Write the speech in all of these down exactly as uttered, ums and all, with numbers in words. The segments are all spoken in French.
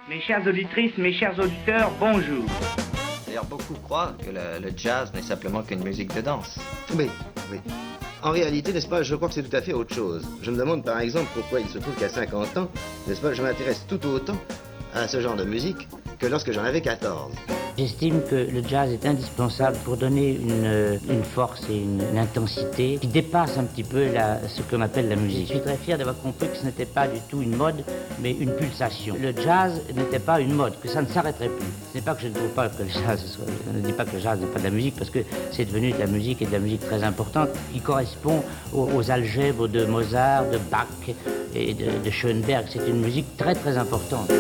Mes chères auditrices, mes chers auditeurs, bonjour. D'ailleurs, beaucoup croient que le, le jazz n'est simplement qu'une musique de danse. Oui, oui. En réalité, n'est-ce pas, je crois que c'est tout à fait autre chose. Je me demande par exemple pourquoi il se trouve qu'à cinquante ans, n'est-ce pas, je m'intéresse tout autant à ce genre de musique que lorsque j'en avais quatorze. J'estime que le jazz est indispensable pour donner une, une force et une, une intensité qui dépasse un petit peu la, ce qu'on appelle la musique. Je suis très fier d'avoir compris que ce n'était pas du tout une mode, mais une pulsation. Le jazz n'était pas une mode, que ça ne s'arrêterait plus. Ce n'est pas que je ne trouve pas que le jazz soit, je ne dis pas que le jazz n'est pas de la musique, parce que c'est devenu de la musique et de la musique très importante, qui correspond aux, aux algèbres de Mozart, de Bach et de, de Schoenberg. C'est une musique très très importante.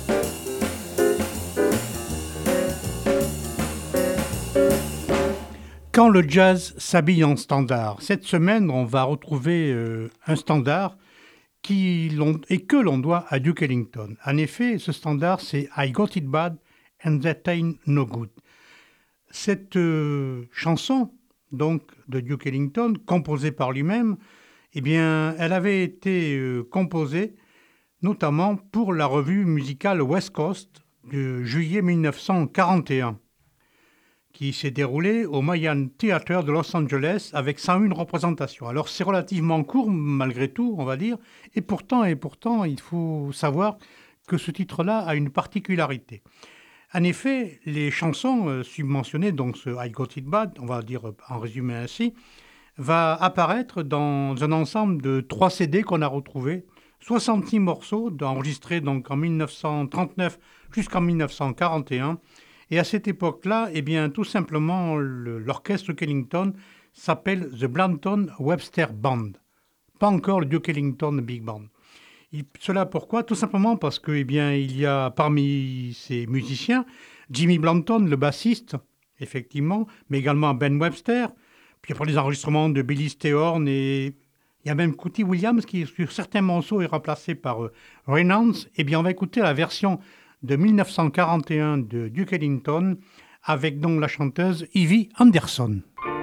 Quand le jazz s'habille en standard. Cette semaine, on va retrouver euh, un standard qui l'on, et que l'on doit à Duke Ellington. En effet, ce standard, c'est I Got It Bad and That Ain't No Good. Cette euh, chanson, donc, de Duke Ellington, composée par lui-même, eh bien, elle avait été euh, composée notamment pour la revue musicale West Coast de juillet mille neuf cent quarante et un. Qui s'est déroulé au Mayan Theatre de Los Angeles avec cent une représentations. Alors c'est relativement court malgré tout, on va dire, et pourtant, et pourtant, il faut savoir que ce titre-là a une particularité. En effet, les chansons euh, submentionnées, donc ce I Got It Bad, on va dire en résumé ainsi, va apparaître dans un ensemble de trois C D qu'on a retrouvés, soixante-six morceaux enregistrés donc en mille neuf cent trente-neuf jusqu'en mille neuf cent quarante et un. Et à cette époque-là, eh bien, tout simplement, le, l'orchestre Ellington s'appelle The Blanton Webster Band. Pas encore le Duke Ellington Big Band. Et cela pourquoi? Tout simplement parce que, eh bien, il y a parmi ces musiciens, Jimmy Blanton, le bassiste, effectivement, mais également Ben Webster, puis après les enregistrements de Billy Strayhorn et il y a même Cootie Williams qui, sur certains morceaux, est remplacé par euh, Reynolds. Eh bien, on va écouter la version de mille neuf cent quarante et un de Duke Ellington avec donc la chanteuse Ivy Anderson.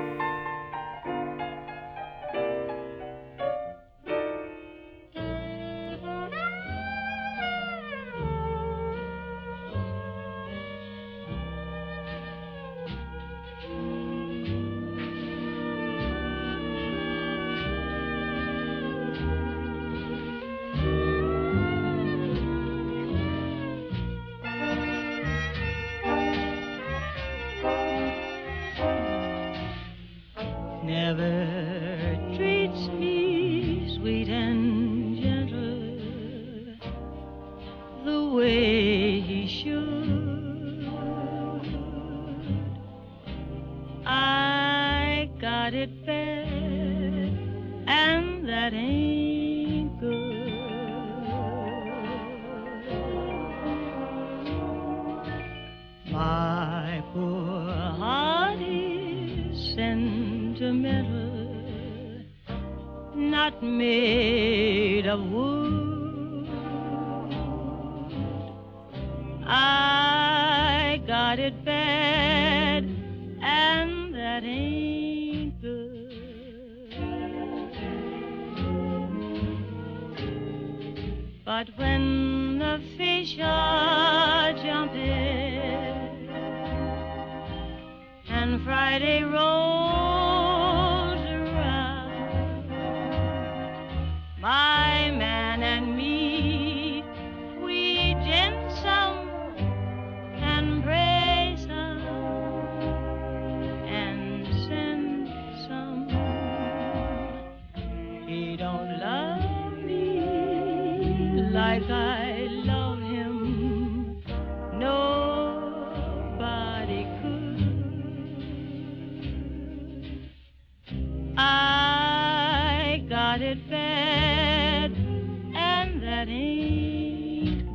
But when the fish are jumping and Friday rolls around, my man and me, we gin some and pray some and send some. He don't love me like I love him, nobody could. I got it bad, and that ain't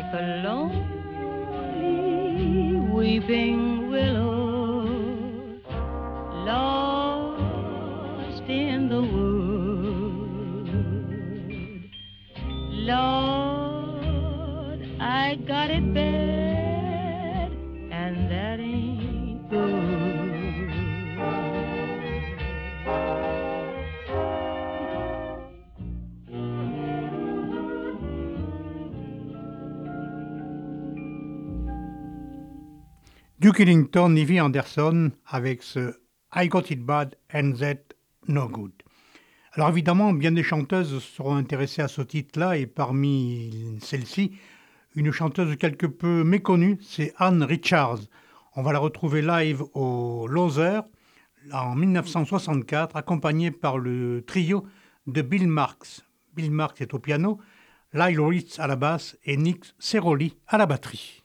like a lonely weeping willow lost in the wood. Lord, I got it bad, and that ain't good. Duke Ellington, Ivy Anderson, avec ce I Got It Bad and That No Good. Alors évidemment, bien des chanteuses seront intéressées à ce titre-là, et parmi celles-ci, une chanteuse quelque peu méconnue, c'est Ann Richards. On va la retrouver live au Lowther en dix-neuf cent soixante-quatre, accompagnée par le trio de Bill Marks. Bill Marks est au piano, Lyle Ritz à la basse et Nick Ceroli à la batterie.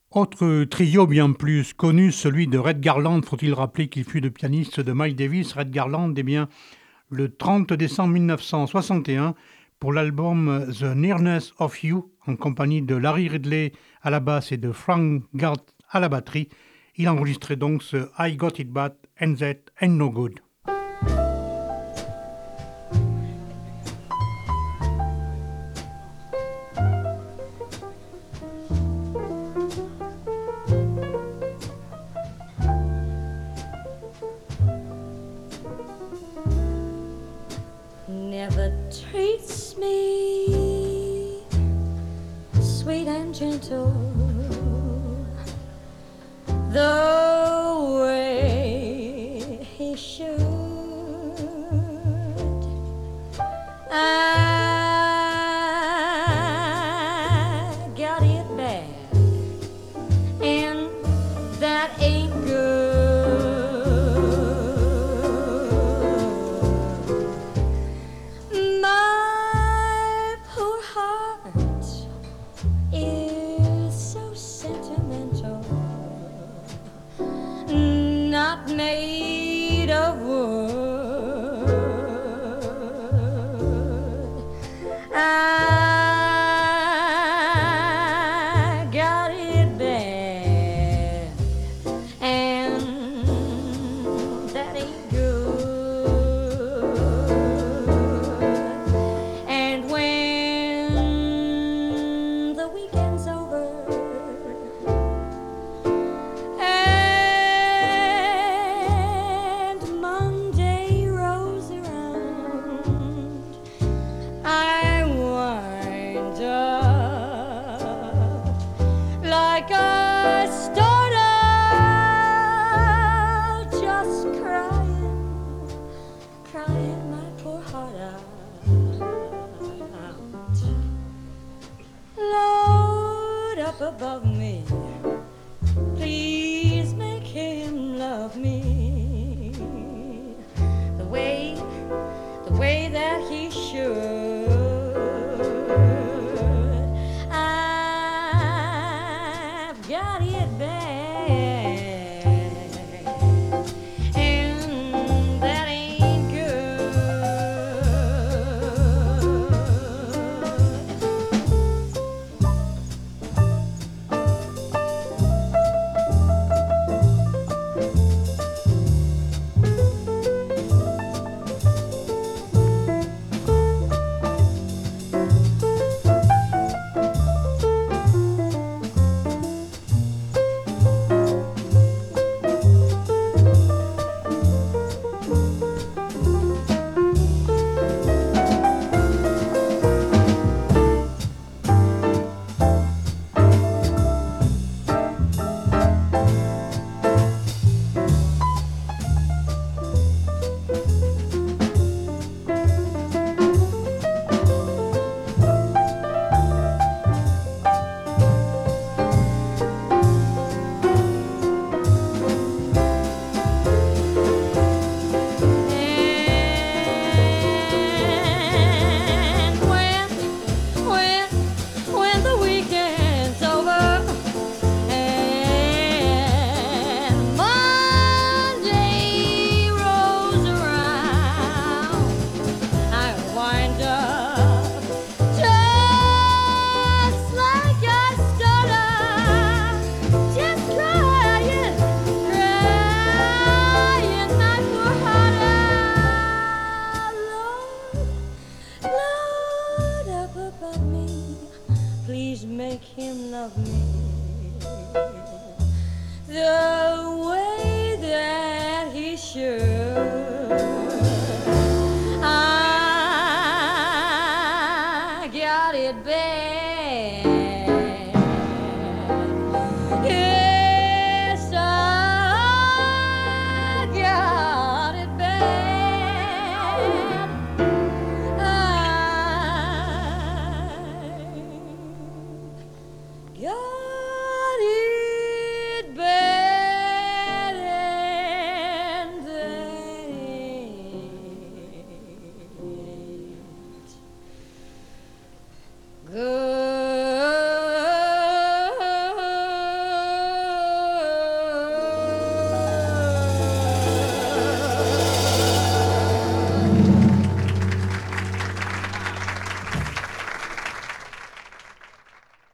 Autre trio bien plus connu, celui de Red Garland. Faut-il rappeler qu'il fut le pianiste de Miles Davis. Red Garland, eh bien, le trente décembre mille neuf cent soixante et un, pour l'album The Nearness of You, en compagnie de Larry Ridley à la basse et de Frank Gart à la batterie, il enregistrait donc ce I Got It Bad and That Ain't No Good. Never treats me sweet and gentle the way he should. I got it bad, and that ain't good. My poor heart is so sentimental, not made of wood. I got it bad, and that ain't good.